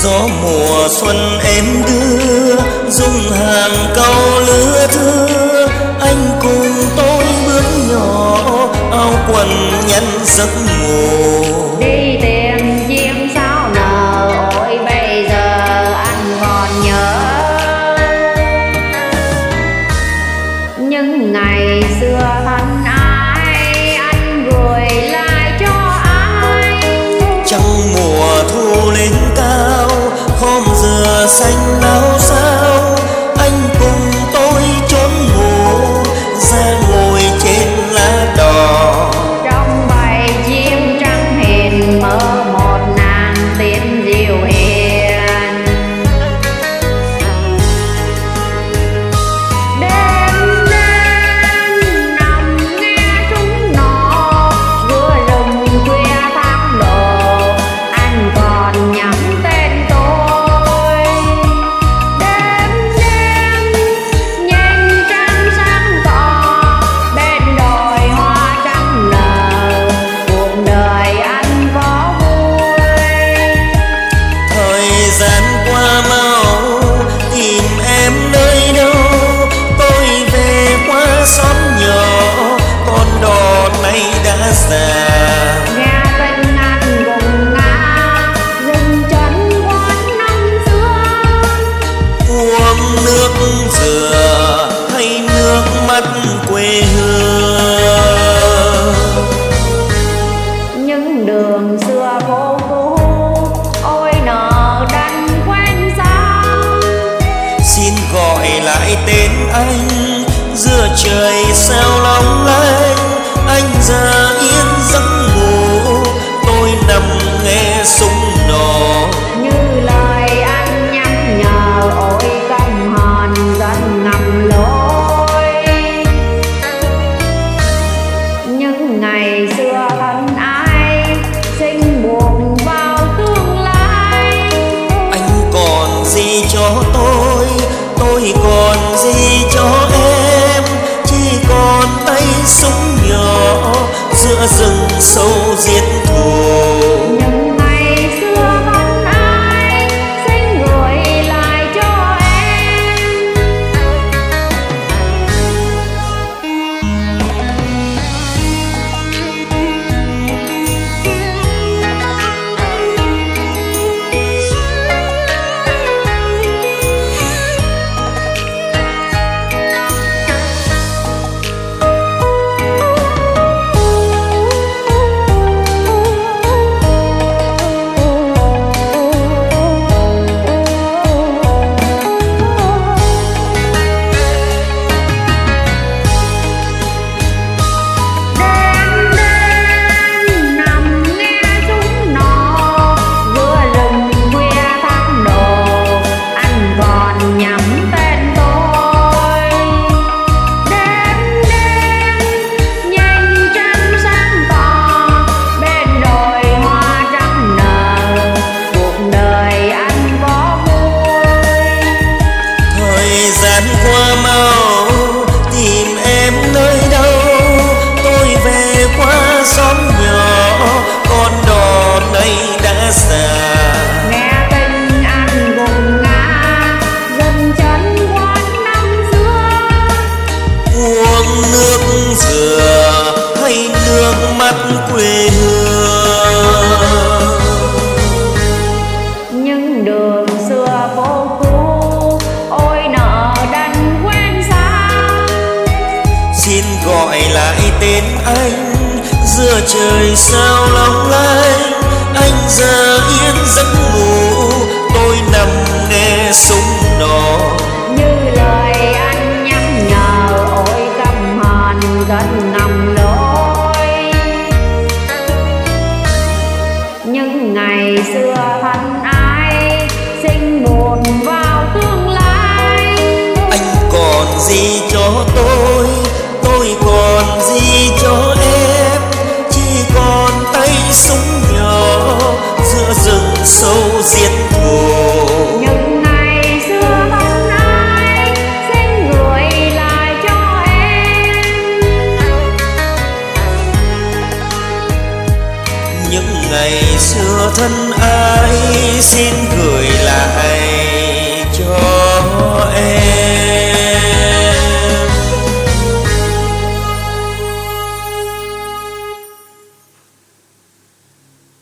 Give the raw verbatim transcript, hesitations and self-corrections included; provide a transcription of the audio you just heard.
Gió mùa xuân em đưa dung hàng câu lứa thưa, anh cùng tôi bước nhỏ áo quần nhắn giấc ngủ. Đi tìm chim sao nở, ôi bây giờ anh còn nhớ những ngày xưa thân ái, anh gửi lại cho ai. Trăng mùa thu lên cao, khóm dừa xanh lao sao, anh cùng tôi trốn ngủ ra ngồi trên lá đỏ. Trong bầy chim trắng hiền mơ một nàng tiếng dịu hiền. Đêm đêm nằm nghe chúng nó vừa rừng khuya tháng đồ, anh còn nhắm tên tôi. Đêm đêm nhìn trăng sáng tỏ bên đồi hoa trắng nở, cuộc đời anh có vui. Thời gian qua mau tìm em nơi đâu, tôi về qua xóm nhỏ con đò nay đã già. Nghe tên anh gùng ngã dừng chân quán năm xưa, Uống nước dừa hay nước mắt quê hương. những đường xưa vô cũ ôi nợ đành quen sao. Xin gọi lại tên anh giữa trời sao long lanh, anh ra yên giấc ngủ tôi nằm nghe súng nổ. Như lời anh nhắc nhở ôi căm hờn dần ngầm lối. Những ngày xưa thân ái sinh buồn vào tương lai. Anh còn gì cho tôi, tôi còn gì cho em, chỉ còn tay súng nhỏ giữa rừng sâu giết thù. Những ngày xưa thân ái xin gửi lại cho em. Đêm đêm nằm nghe chúng nó vừa rừng khuya tháng đồ, anh còn nhắm tên tôi. Đêm đêm nhìn trăng sáng tỏ bên đồi hoa trắng nở, cuộc đời anh có vui. Thời gian qua mau tìm em nơi đâu, tôi về qua xóm nhỏ con đò nay đã già. Nghe tên anh gùng ngã dần chân quán năm xưa, Uống nước dừa hay nước mắt quê hương. những đường xưa vô cũ ôi nợ đành quen sao. Xin gọi lại tên anh giữa trời sao long lanh, anh ra yên giấc ngủ tôi nằm nghe súng nổ.